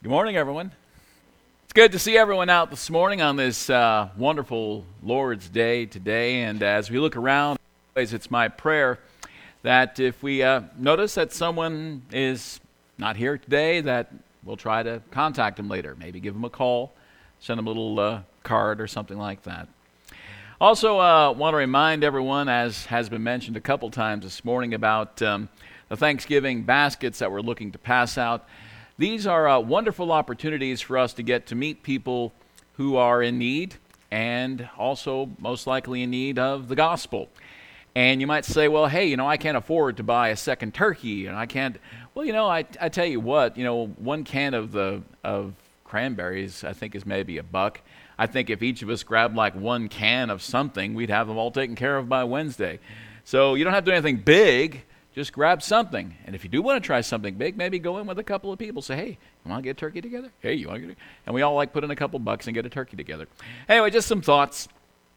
Good morning, everyone. It's good to see everyone out this morning on this wonderful Lord's Day today. And as we look around, it's my prayer that if we notice that someone is not here today, that we'll try to contact them later. Maybe give them a call, send them a little card or something like that. Also, want to remind everyone, as has been mentioned a couple times this morning, about the Thanksgiving baskets that we're looking to pass out. These are wonderful opportunities for us to get to meet people who are in need and also most likely in need of the gospel. And you might say, well, hey, I can't afford to buy a second turkey, and I can't. Well, I tell you what, one can of cranberries I think is maybe $1. I think if each of us grabbed like one can of something, we'd have them all taken care of by Wednesday. So you don't have to do anything big. Just grab something. And if you do want to try something big, maybe go in with a couple of people. Say, hey, you want to get a turkey together? Hey, you want to get it? And we all put in a couple bucks and get a turkey together. Anyway, just some thoughts.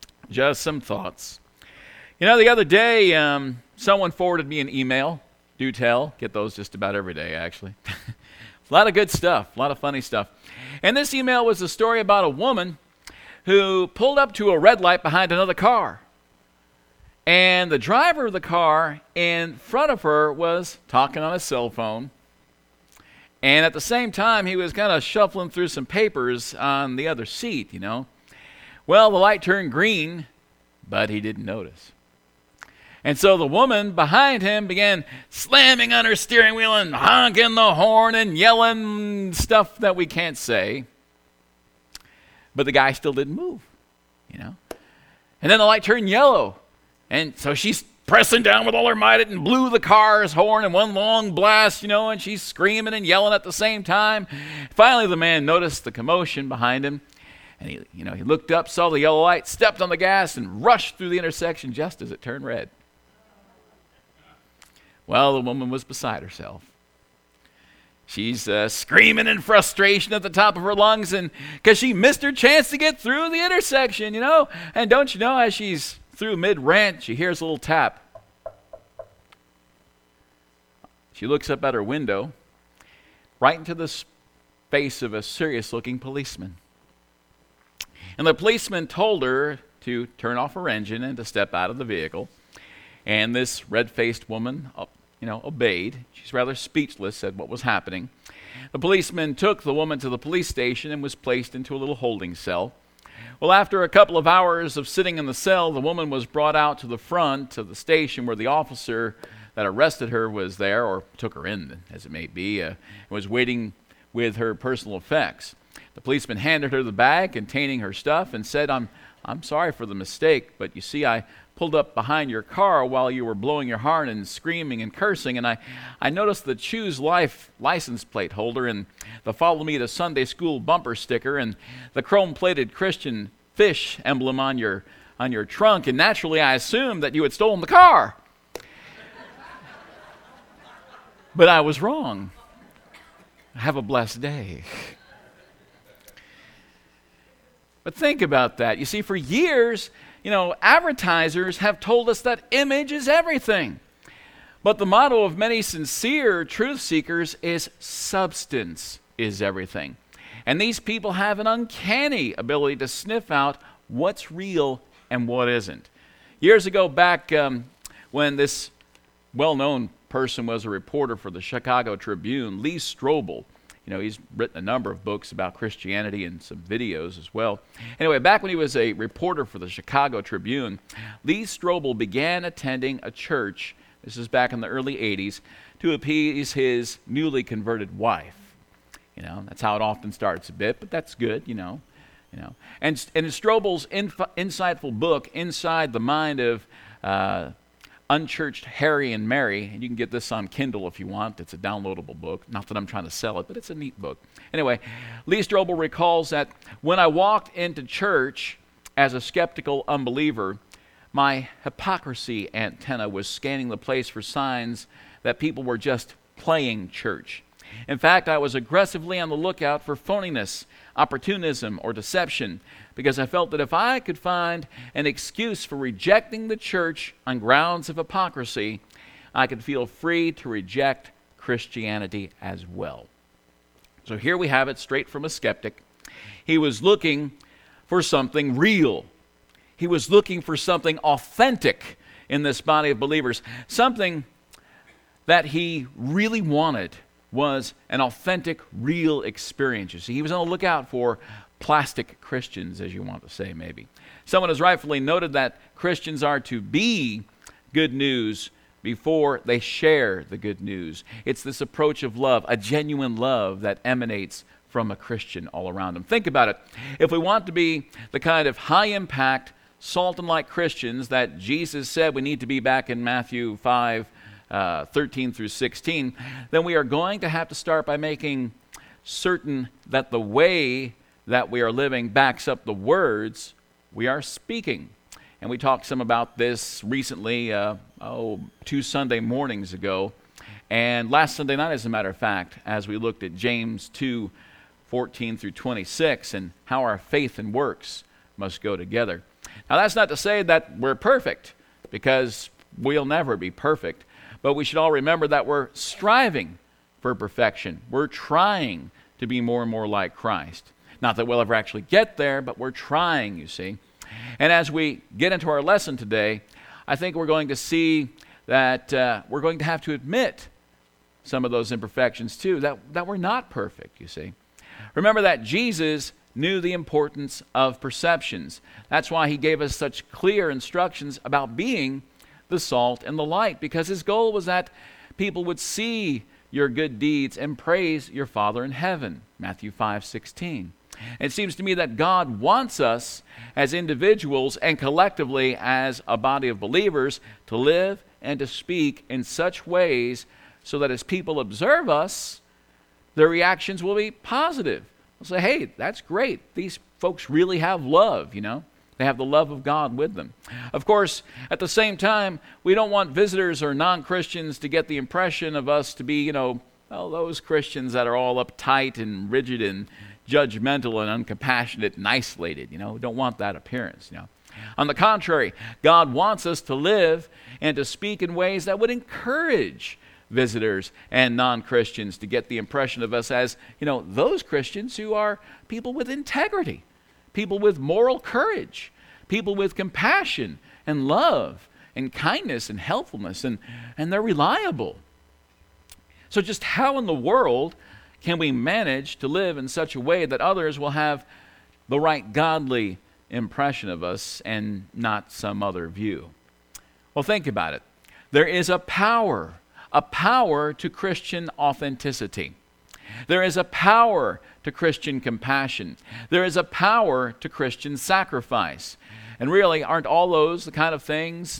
The other day, someone forwarded me an email. Do tell. Get those just about every day, actually. A lot of good stuff. A lot of funny stuff. And this email was a story about a woman who pulled up to a red light behind another car. And the driver of the car in front of her was talking on his cell phone. And at the same time, he was kind of shuffling through some papers on the other seat, Well, the light turned green, but he didn't notice. And so the woman behind him began slamming on her steering wheel and honking the horn and yelling stuff that we can't say. But the guy still didn't move, And then the light turned yellow. And so she's pressing down with all her might and blew the car's horn in one long blast, and she's screaming and yelling at the same time. Finally, the man noticed the commotion behind him. And he looked up, saw the yellow light, stepped on the gas, and rushed through the intersection just as it turned red. Well, the woman was beside herself. She's screaming in frustration at the top of her lungs, and because she missed her chance to get through the intersection, And don't you know, as she's through mid-rant, she hears a little tap. She looks up at her window, right into the face of a serious-looking policeman. And the policeman told her to turn off her engine and to step out of the vehicle. And this red-faced woman, obeyed. She's rather speechless at what was happening. The policeman took the woman to the police station and was placed into a little holding cell. Well, after a couple of hours of sitting in the cell, the woman was brought out to the front of the station where the officer that arrested her was there, or took her in, as it may be, and was waiting with her personal effects. The policeman handed her the bag containing her stuff and said, I'm sorry for the mistake, but you see, I pulled up behind your car while you were blowing your horn and screaming and cursing, and I noticed the Choose Life license plate holder and the Follow Me to Sunday School bumper sticker and the chrome-plated Christian fish emblem on your trunk, and naturally I assumed that you had stolen the car. But I was wrong. Have a blessed day. But think about that. You see, for years, advertisers have told us that image is everything. But the motto of many sincere truth seekers is substance is everything. And these people have an uncanny ability to sniff out what's real and what isn't. Years ago back, when this well-known person was a reporter for the Chicago Tribune, Lee Strobel, he's written a number of books about Christianity and some videos as well. Anyway, back when he was a reporter for the Chicago Tribune, Lee Strobel began attending a church, this is back in the early 80s, to appease his newly converted wife. That's how it often starts a bit, but that's good, And in Strobel's insightful book, Inside the Mind of Unchurched Harry and Mary, and you can get this on Kindle if you want. It's a downloadable book. Not that I'm trying to sell it, but it's a neat book. Anyway, Lee Strobel recalls that when I walked into church as a skeptical unbeliever, my hypocrisy antenna was scanning the place for signs that people were just playing church. In fact, I was aggressively on the lookout for phoniness, opportunism, or deception, because I felt that if I could find an excuse for rejecting the church on grounds of hypocrisy, I could feel free to reject Christianity as well. So here we have it straight from a skeptic. He was looking for something real. He was looking for something authentic in this body of believers. Something that he really wanted was an authentic, real experience. You see, he was on the lookout for plastic Christians, as you want to say, maybe. Someone has rightfully noted that Christians are to be good news before they share the good news. It's this approach of love, a genuine love that emanates from a Christian all around them. Think about it. If we want to be the kind of high-impact, salt and light Christians that Jesus said we need to be back in Matthew 5, 13 through 16, then we are going to have to start by making certain that the way that we are living backs up the words we are speaking. And we talked some about this recently, 2 Sunday mornings ago, and last Sunday night, as a matter of fact, as we looked at James 2, 14 through 26, and how our faith and works must go together. Now, that's not to say that we're perfect, because we'll never be perfect, but we should all remember that we're striving for perfection. We're trying to be more and more like Christ. Not that we'll ever actually get there, but we're trying, you see. And as we get into our lesson today, I think we're going to see that we're going to have to admit some of those imperfections too, that we're not perfect, you see. Remember that Jesus knew the importance of perceptions. That's why he gave us such clear instructions about being the salt and the light, because his goal was that people would see your good deeds and praise your Father in heaven, Matthew 5:16. It seems to me that God wants us as individuals and collectively as a body of believers to live and to speak in such ways so that as people observe us, their reactions will be positive. They'll say, hey, that's great. These folks really have love, you know. They have the love of God with them. Of course, at the same time, we don't want visitors or non-Christians to get the impression of us to be, those Christians that are all uptight and rigid and judgmental and uncompassionate and isolated. We don't want that appearance. On the contrary, God wants us to live and to speak in ways that would encourage visitors and non-Christians to get the impression of us as, those Christians who are people with integrity, people with moral courage, people with compassion and love and kindness and helpfulness, and they're reliable. So just how in the world can we manage to live in such a way that others will have the right godly impression of us and not some other view? Well, think about it. There is a power to Christian authenticity. There is a power to Christian compassion. There is a power to Christian sacrifice. And really, aren't all those the kinds of things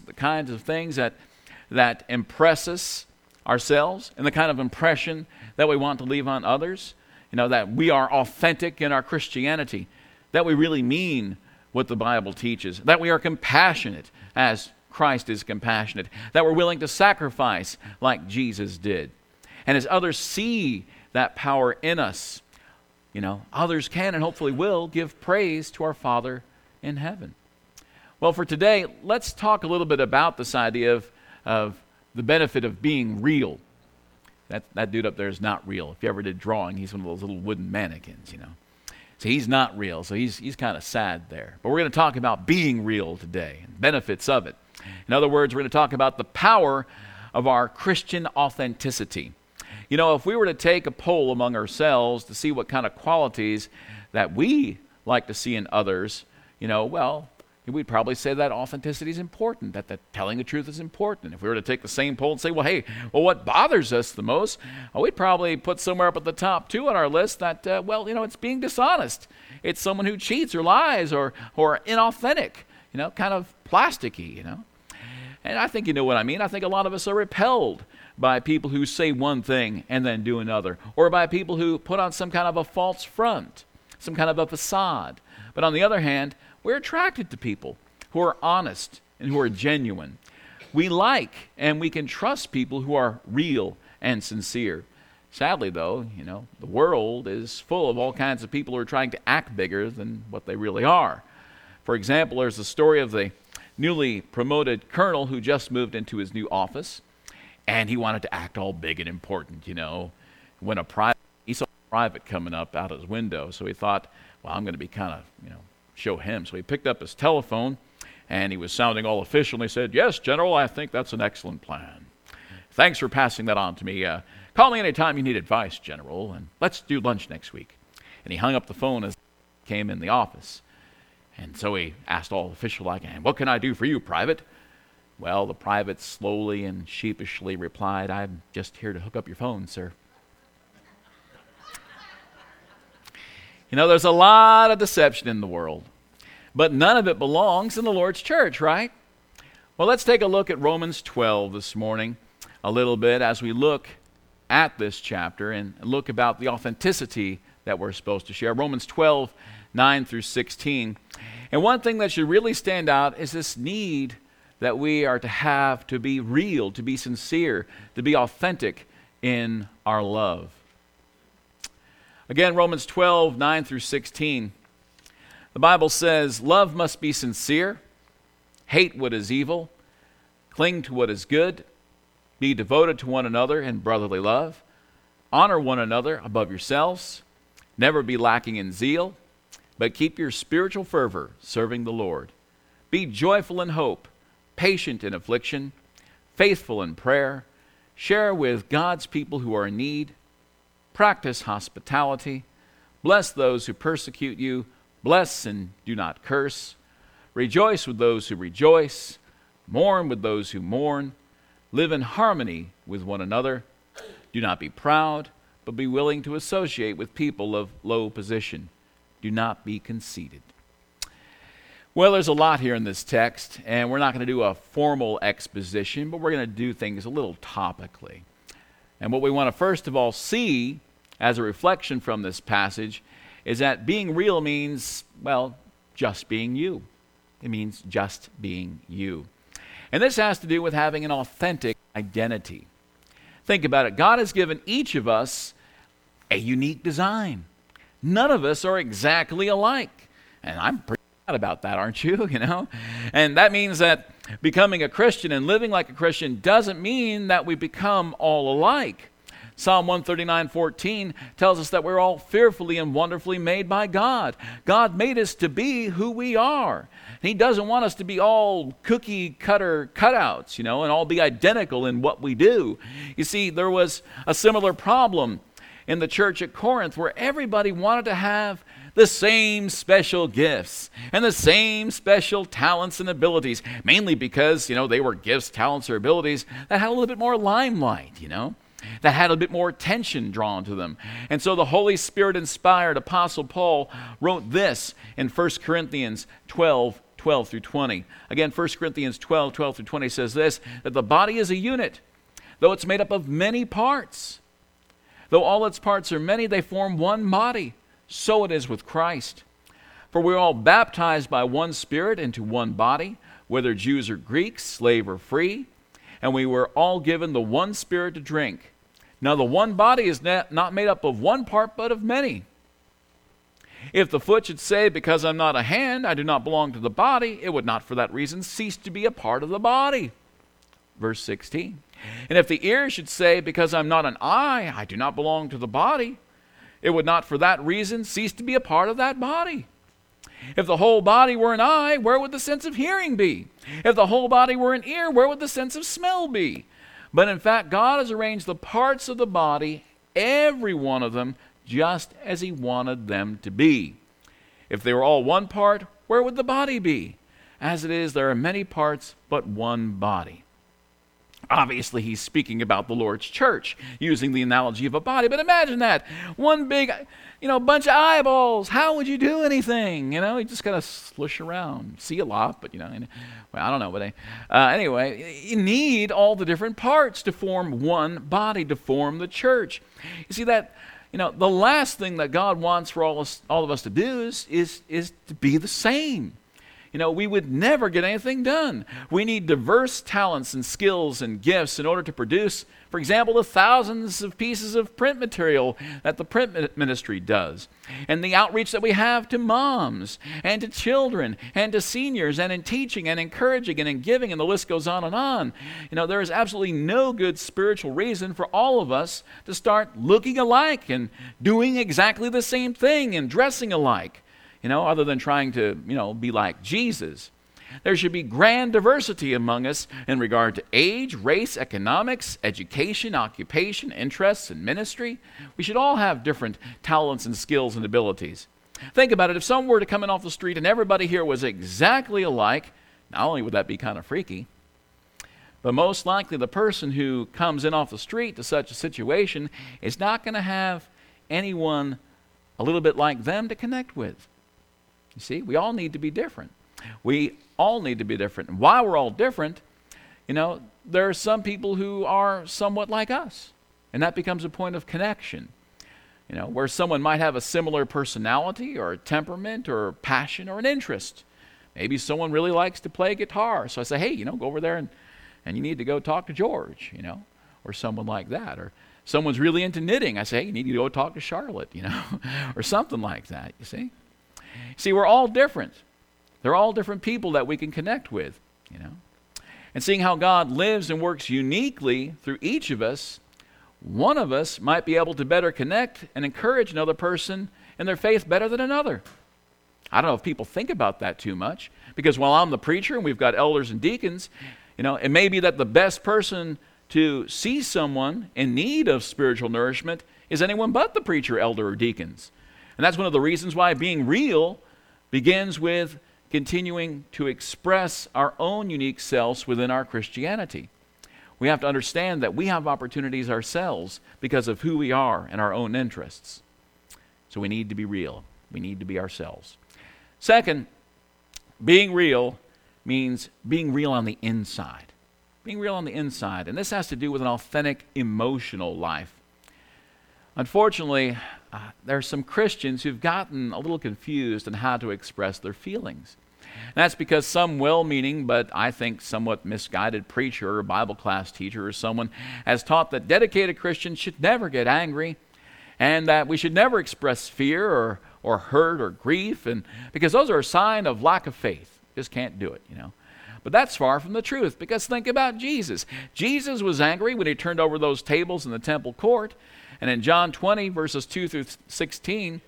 that impress us ourselves and the kind of impression that we want to leave on others? That we are authentic in our Christianity, that we really mean what the Bible teaches, that we are compassionate as Christ is compassionate, that we're willing to sacrifice like Jesus did. And as others see that power in us, others can and hopefully will give praise to our Father in heaven. Well, for today, let's talk a little bit about this idea of the benefit of being real. That dude up there is not real. If you ever did drawing, he's one of those little wooden mannequins, So he's not real, so he's kind of sad there. But we're going to talk about being real today and benefits of it. In other words, we're going to talk about the power of our Christian authenticity. If we were to take a poll among ourselves to see what kind of qualities that we like to see in others, we'd probably say that authenticity is important, that telling the truth is important. If we were to take the same poll and say, what bothers us the most? We'd probably put somewhere up at the top 2 on our list that, it's being dishonest. It's someone who cheats or lies or inauthentic, kind of plasticky, And I think you know what I mean. I think a lot of us are repelled by people who say one thing and then do another, or by people who put on some kind of a false front, some kind of a facade. But on the other hand, we're attracted to people who are honest and who are genuine. We like and we can trust people who are real and sincere. Sadly, though, the world is full of all kinds of people who are trying to act bigger than what they really are. For example, there's the story of the newly promoted colonel who just moved into his new office, and he wanted to act all big and important, When he saw a private coming up out of his window. So he thought, well, I'm going to be kind of, show him. So he picked up his telephone, and he was sounding all official, and he said, "Yes, General, I think that's an excellent plan. Thanks for passing that on to me. Call me anytime you need advice, General, and let's do lunch next week." And he hung up the phone as he came in the office. And so he asked all official like, "And what can I do for you, Private?" Well, the private slowly and sheepishly replied, "I'm just here to hook up your phone, sir." There's a lot of deception in the world, but none of it belongs in the Lord's church, right? Well, let's take a look at Romans 12 this morning a little bit as we look at this chapter and look about the authenticity that we're supposed to share. Romans 12, 9 through 16. And one thing that should really stand out is this need that we are to have to be real, to be sincere, to be authentic in our love. Again, Romans 12, 9 through 16. The Bible says, "Love must be sincere, hate what is evil, cling to what is good, be devoted to one another in brotherly love, honor one another above yourselves, never be lacking in zeal, but keep your spiritual fervor serving the Lord. Be joyful in hope, patient in affliction, faithful in prayer, share with God's people who are in need, practice hospitality, bless those who persecute you, bless and do not curse, rejoice with those who rejoice, mourn with those who mourn, live in harmony with one another. Do not be proud, but be willing to associate with people of low position. Do not be conceited." Well, there's a lot here in this text, and we're not going to do a formal exposition, but we're going to do things a little topically. And what we want to first of all see as a reflection from this passage is that being real means, well, just being you. It means just being you. And this has to do with having an authentic identity. Think about it. God has given each of us a unique design. None of us are exactly alike. And I'm pretty glad about that, aren't you? And that means that becoming a Christian and living like a Christian doesn't mean that we become all alike. Psalm 139:14 tells us that we're all fearfully and wonderfully made by God. God made us to be who we are. He doesn't want us to be all cookie cutter cutouts, and all be identical in what we do. You see, there was a similar problem in the church at Corinth where everybody wanted to have the same special gifts and the same special talents and abilities, mainly because, they were gifts, talents, or abilities that had a little bit more limelight, that had a bit more attention drawn to them. And so the Holy Spirit-inspired Apostle Paul wrote this in 1 Corinthians 12, 12 through 20. Again, 1 Corinthians 12, 12 through 20 says this, that the body is a unit, though it's made up of many parts. Though all its parts are many, they form one body. So it is with Christ. For we're all baptized by one Spirit into one body, whether Jews or Greeks, slave or free, and we were all given the one Spirit to drink. Now the one body is not made up of one part, but of many. If the foot should say, because I'm not a hand, I do not belong to the body, it would not for that reason cease to be a part of the body. Verse 16. And if the ear should say, because I'm not an eye, I do not belong to the body, it would not for that reason cease to be a part of that body. If the whole body were an eye, where would the sense of hearing be? If the whole body were an ear, where would the sense of smell be? But in fact, God has arranged the parts of the body, every one of them, just as He wanted them to be. If they were all one part, where would the body be? As it is, there are many parts, but one body. Obviously, he's speaking about the Lord's church, using the analogy of a body. But imagine that. One big, bunch of eyeballs. How would you do anything? You just kind of slush around. See a lot, but, I don't know. But anyway, you need all the different parts to form one body, to form the church. You see that, the last thing that God wants for all of us to do is to be the same. we would never get anything done. We need diverse talents and skills and gifts in order to produce, for example, the thousands of pieces of print material that the print ministry does, and the outreach that we have to moms and to children and to seniors, and in teaching and encouraging and in giving, and the list goes on and on. There is absolutely no good spiritual reason for all of us to start looking alike and doing exactly the same thing and dressing alike, other than trying to, be like Jesus. There should be grand diversity among us in regard to age, race, economics, education, occupation, interests, and ministry. We should all have different talents and skills and abilities. Think about it. If someone were to come in off the street and everybody here was exactly alike, not only would that be kind of freaky, but most likely the person who comes in off the street to such a situation is not going to have anyone a little bit like them to connect with. You see, we all need to be different. We all need to be different. And while we're all different, there are some people who are somewhat like us. And that becomes a point of connection. Where someone might have a similar personality or a temperament or passion or an interest. Maybe someone really likes to play guitar. So I say, hey, go over there and you need to go talk to George, or someone like that. Or someone's really into knitting. I say, hey, you need to go talk to Charlotte, or something like that, you see. See, we're all different. They're all different people that we can connect with, And seeing how God lives and works uniquely through each of us, one of us might be able to better connect and encourage another person in their faith better than another. I don't know if people think about that too much, because while I'm the preacher and we've got elders and deacons, it may be that the best person to see someone in need of spiritual nourishment is anyone but the preacher, elder, or deacons. And that's one of the reasons why being real begins with continuing to express our own unique selves within our Christianity. We have to understand that we have opportunities ourselves because of who we are and our own interests. So we need to be real. We need to be ourselves. Second, being real means being real on the inside. Being real on the inside. And this has to do with an authentic emotional life. Unfortunately, there are some Christians who've gotten a little confused on how to express their feelings. And that's because some well-meaning, but I think somewhat misguided preacher or Bible class teacher or someone has taught that dedicated Christians should never get angry, and that we should never express fear or hurt or grief, and because those are a sign of lack of faith. Just can't do it, But that's far from the truth, because think about Jesus. Jesus was angry when he turned over those tables in the temple court. And in John 20, verses 2 through 16,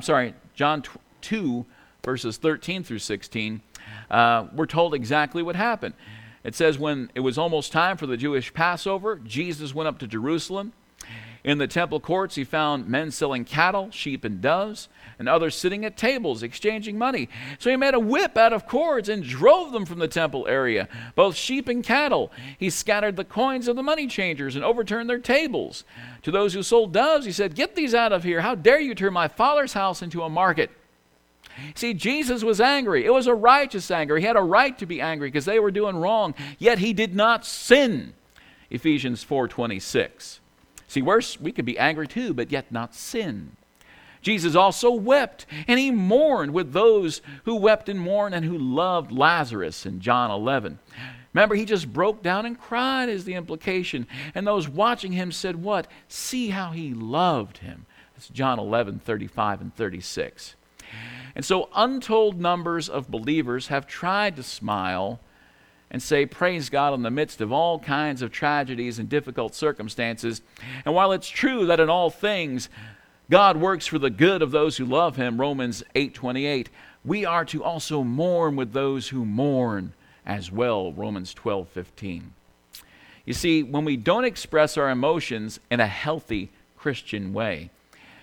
John 2, verses 13 through 16, we're told exactly what happened. It says, when it was almost time for the Jewish Passover, Jesus went up to Jerusalem. In the temple courts, he found men selling cattle, sheep, and doves, and others sitting at tables exchanging money. So he made a whip out of cords and drove them from the temple area, both sheep and cattle. He scattered the coins of the money changers and overturned their tables. To those who sold doves, he said, "Get these out of here. How dare you turn my Father's house into a market?" See, Jesus was angry. It was a righteous anger. He had a right to be angry because they were doing wrong, yet he did not sin. Ephesians 4:26. See, we could be angry too, but yet not sin. Jesus also wept, and he mourned with those who wept and mourned and who loved Lazarus in John 11. Remember, he just broke down and cried is the implication. And those watching him said what? See how he loved him. That's John 11:35 and 36. And so untold numbers of believers have tried to smile and say, praise God in the midst of all kinds of tragedies and difficult circumstances. And while it's true that in all things God works for the good of those who love him, Romans 8:28, we are to also mourn with those who mourn as well, Romans 12:15. You see, when we don't express our emotions in a healthy Christian way,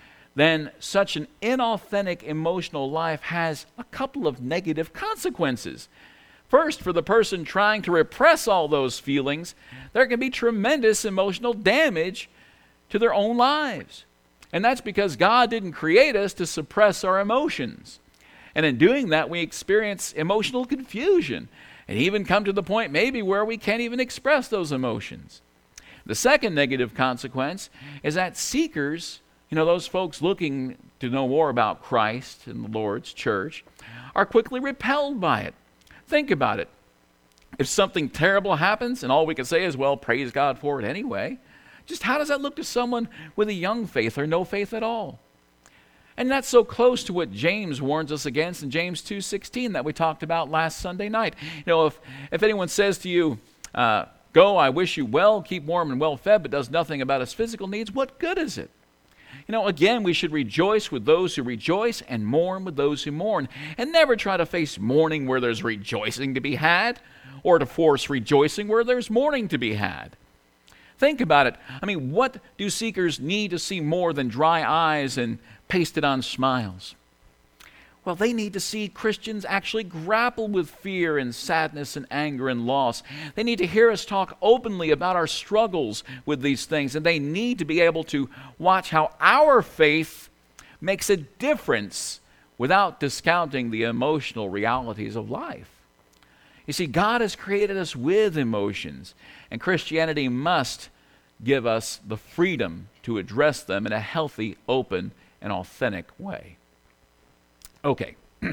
then such an inauthentic emotional life has a couple of negative consequences. First, for the person trying to repress all those feelings, there can be tremendous emotional damage to their own lives. And that's because God didn't create us to suppress our emotions. And in doing that, we experience emotional confusion and even come to the point maybe where we can't even express those emotions. The second negative consequence is that seekers, those folks looking to know more about Christ and the Lord's church, are quickly repelled by it. Think about it. If something terrible happens and all we can say is, well, praise God for it anyway, just how does that look to someone with a young faith or no faith at all? And that's so close to what James warns us against in James 2:16 that we talked about last Sunday night. If anyone says to you, go, I wish you well, keep warm and well fed, but does nothing about his physical needs, what good is it? Again, we should rejoice with those who rejoice and mourn with those who mourn, and never try to face mourning where there's rejoicing to be had, or to force rejoicing where there's mourning to be had. Think about it. What do seekers need to see more than dry eyes and pasted-on smiles? Well, they need to see Christians actually grapple with fear and sadness and anger and loss. They need to hear us talk openly about our struggles with these things, and they need to be able to watch how our faith makes a difference without discounting the emotional realities of life. You see, God has created us with emotions, and Christianity must give us the freedom to address them in a healthy, open, and authentic way. Okay.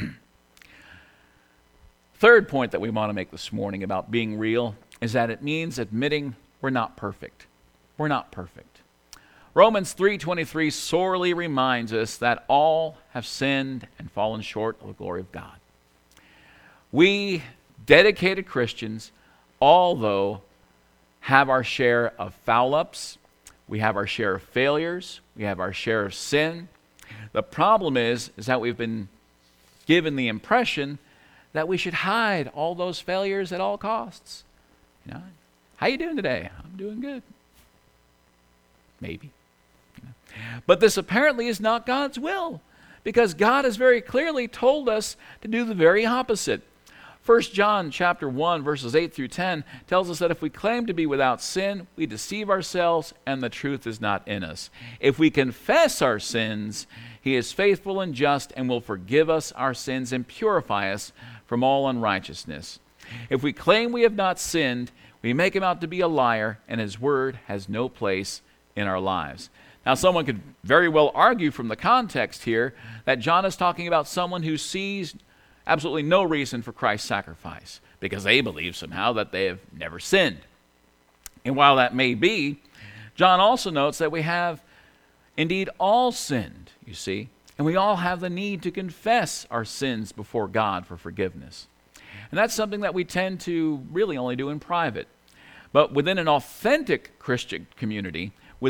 Third point that we want to make this morning about being real is that it means admitting we're not perfect. We're not perfect. Romans 3:23 sorely reminds us that all have sinned and fallen short of the glory of God. We dedicated Christians, although have our share of foul-ups, we have our share of failures, we have our share of sin. The problem is that we've been given the impression that we should hide all those failures at all costs. How you doing today? I'm doing good. Maybe. But this apparently is not God's will, because God has very clearly told us to do the very opposite. 1 John chapter 1, verses 8 through 10 tells us that if we claim to be without sin, we deceive ourselves and the truth is not in us. If we confess our sins, he is faithful and just and will forgive us our sins and purify us from all unrighteousness. If we claim we have not sinned, we make him out to be a liar, and his word has no place in our lives. Now, someone could very well argue from the context here that John is talking about someone who sees absolutely no reason for Christ's sacrifice, because they believe somehow that they have never sinned. And while that may be, John also notes that we have indeed all sinned, you see, and we all have the need to confess our sins before God for forgiveness. And that's something that we tend to really only do in private. But within an authentic Christian community,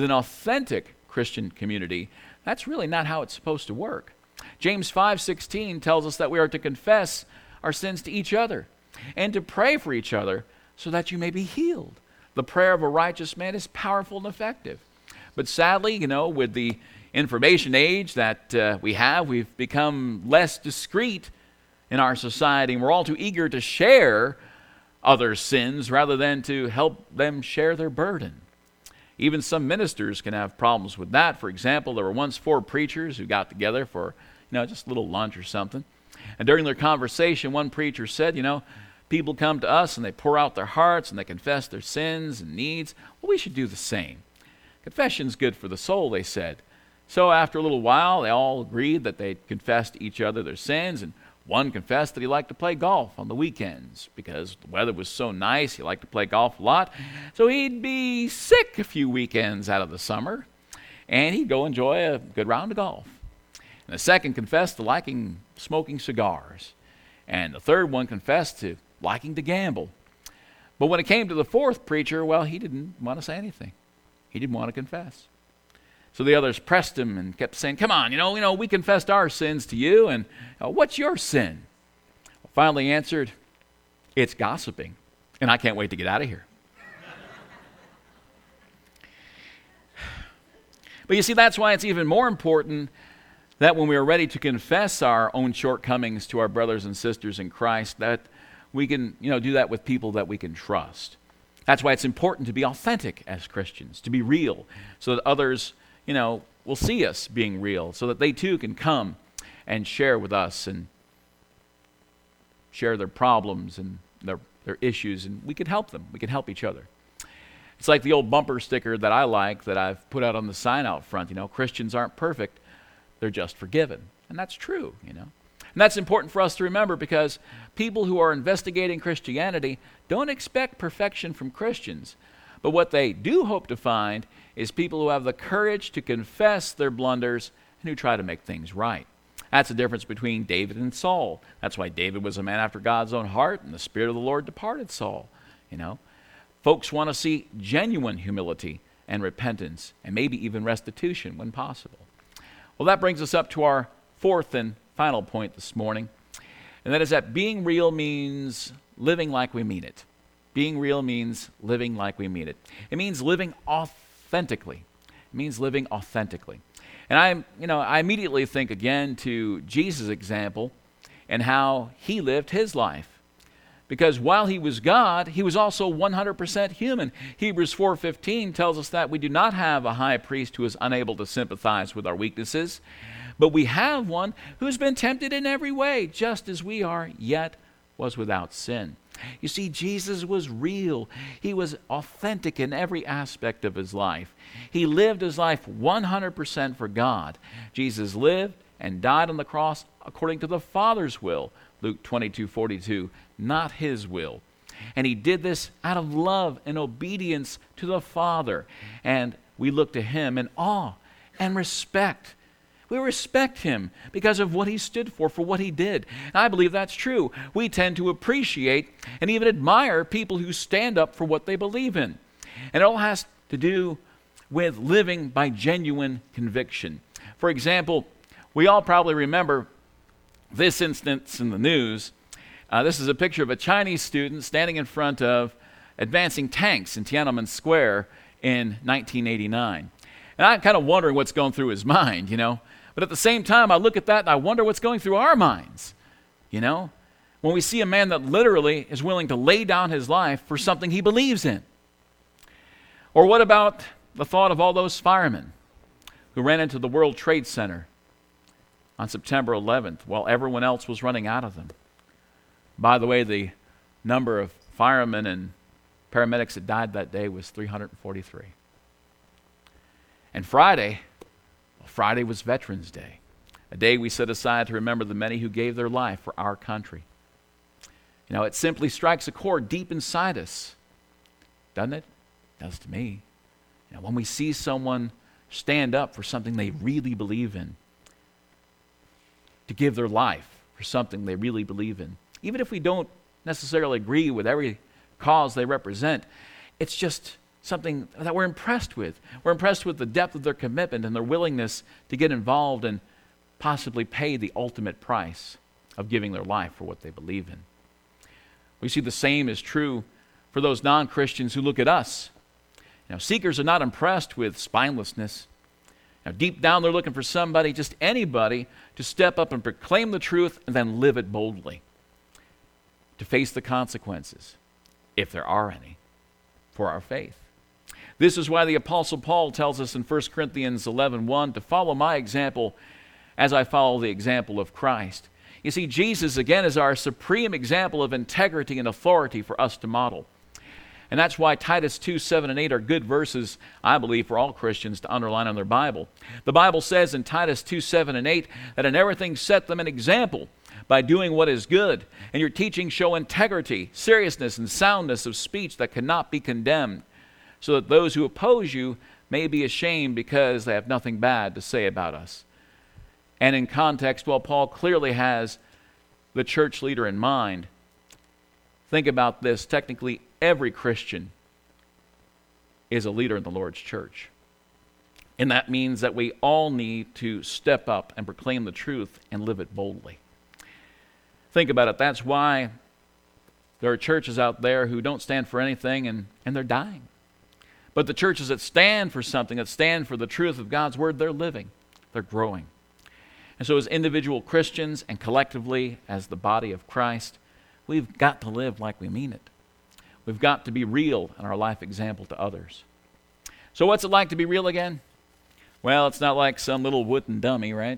that's really not how it's supposed to work. James 5:16 tells us that we are to confess our sins to each other and to pray for each other so that you may be healed. The prayer of a righteous man is powerful and effective. But sadly, with the information age that we've become less discreet in our society, and we're all too eager to share others' sins rather than to help them share their burden. Even some ministers can have problems with that. For example, there were once 4 preachers who got together for, just a little lunch or something. And during their conversation, one preacher said, people come to us and they pour out their hearts and they confess their sins and needs. Well, we should do the same. Confession's good for the soul, they said. So after a little while, they all agreed that they'd confess to each other their sins, and one confessed that he liked to play golf on the weekends because the weather was so nice. He liked to play golf a lot. So he'd be sick a few weekends out of the summer, and he'd go enjoy a good round of golf. And the second confessed to liking smoking cigars. And the third one confessed to liking to gamble. But when it came to the fourth preacher, well, he didn't want to say anything. He didn't want to confess. So the others pressed him and kept saying, come on, we confessed our sins to you, and what's your sin? Well, finally he answered, it's gossiping, and I can't wait to get out of here. But you see, that's why it's even more important that when we are ready to confess our own shortcomings to our brothers and sisters in Christ, that we can, do that with people that we can trust. That's why it's important to be authentic as Christians, to be real, so that others, will see us being real, so that they too can come and share with us and share their problems and their issues, and we can help them. We can help each other. It's like the old bumper sticker that I like that I've put out on the sign out front, Christians aren't perfect, they're just forgiven. And that's true, And that's important for us to remember, because people who are investigating Christianity don't expect perfection from Christians. But what they do hope to find is people who have the courage to confess their blunders and who try to make things right. That's the difference between David and Saul. That's why David was a man after God's own heart, and the Spirit of the Lord departed Saul. Folks want to see genuine humility and repentance, and maybe even restitution when possible. Well, that brings us up to our fourth and final point this morning, and that is that being real means living like we mean it. Being real means living like we mean it. It means living authentically. It means living authentically. And I immediately think again to Jesus' example and how he lived his life. Because while he was God, he was also 100% human. Hebrews 4:15 tells us that we do not have a high priest who is unable to sympathize with our weaknesses, but we have one who's been tempted in every way, just as we are, yet was without sin. You see, Jesus was real. He was authentic in every aspect of his life. He lived his life 100% for God. Jesus lived and died on the cross according to the Father's will, Luke 22:42, not his will. And he did this out of love and obedience to the Father. And we look to him in awe and respect. We respect him because of what he stood for what he did. And I believe that's true. We tend to appreciate and even admire people who stand up for what they believe in. And it all has to do with living by genuine conviction. For example, we all probably remember this instance in the news. This is a picture of a Chinese student standing in front of advancing tanks in Tiananmen Square in 1989. And I'm kind of wondering what's going through his mind, But at the same time, I look at that and I wonder what's going through our minds, When we see a man that literally is willing to lay down his life for something he believes in. Or what about the thought of all those firemen who ran into the World Trade Center on September 11th while everyone else was running out of them? By the way, the number of firemen and paramedics that died that day was 343. And Friday was Veterans Day, a day we set aside to remember the many who gave their life for our country. It simply strikes a chord deep inside us, doesn't it? It does to me. When we see someone stand up for something they really believe in, to give their life for something they really believe in, even if we don't necessarily agree with every cause they represent, it's just something that we're impressed with. We're impressed with the depth of their commitment and their willingness to get involved and possibly pay the ultimate price of giving their life for what they believe in. We see the same is true for those non-Christians who look at us. Seekers are not impressed with spinelessness. Deep down, they're looking for somebody, just anybody, to step up and proclaim the truth and then live it boldly, to face the consequences, if there are any, for our faith. This is why the Apostle Paul tells us in 1 Corinthians 11:1 to follow my example as I follow the example of Christ. You see, Jesus, again, is our supreme example of integrity and authority for us to model. And that's why Titus 2:7 and 8 are good verses, I believe, for all Christians to underline on their Bible. The Bible says in Titus 2:7 and 8 that in everything set them an example by doing what is good, and your teaching show integrity, seriousness, and soundness of speech that cannot be condemned, so that those who oppose you may be ashamed because they have nothing bad to say about us. And in context, while Paul clearly has the church leader in mind, think about this. Technically, every Christian is a leader in the Lord's church. And that means that we all need to step up and proclaim the truth and live it boldly. Think about it. That's why there are churches out there who don't stand for anything and they're dying. But the churches that stand for something, that stand for the truth of God's word, they're living. They're growing. And so as individual Christians and collectively as the body of Christ, we've got to live like we mean it. We've got to be real in our life example to others. So what's it like to be real again? Well, it's not like some little wooden dummy, right?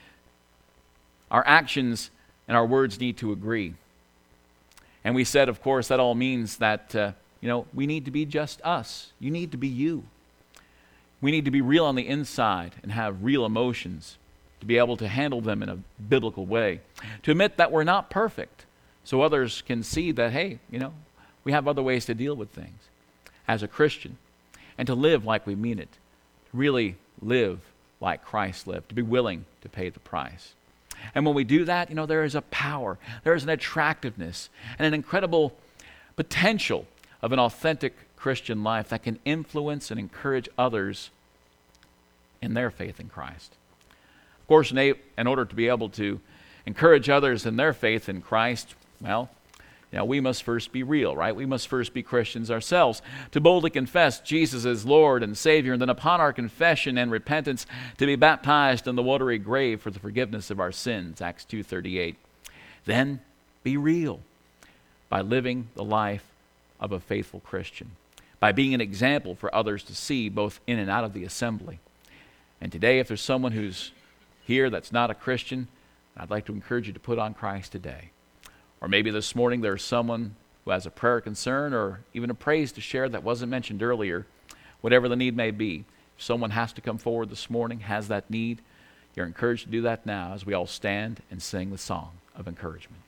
Our actions and our words need to agree. And we said, of course, that all means that, we need to be just us. You need to be you. We need to be real on the inside and have real emotions. to be able to handle them in a biblical way, to admit that we're not perfect, so others can see that, hey, we have other ways to deal with things as a Christian, and to live like we mean it, to really live like Christ lived, to be willing to pay the price. And when we do that, there is a power, there is an attractiveness, and an incredible potential of an authentic Christian life that can influence and encourage others in their faith in Christ. Of course, in order to be able to encourage others in their faith in Christ, we must first be real, right? We must first be Christians ourselves, to boldly confess Jesus as Lord and Savior, and then upon our confession and repentance, to be baptized in the watery grave for the forgiveness of our sins, Acts 2:38. Then be real by living the life of a faithful Christian, by being an example for others to see both in and out of the assembly. And today, if there's someone who's here that's not a Christian, I'd like to encourage you to put on Christ today. Or maybe this morning there's someone who has a prayer concern or even a praise to share that wasn't mentioned earlier. Whatever the need may be, if someone has to come forward this morning, has that need, you're encouraged to do that now as we all stand and sing the song of encouragement.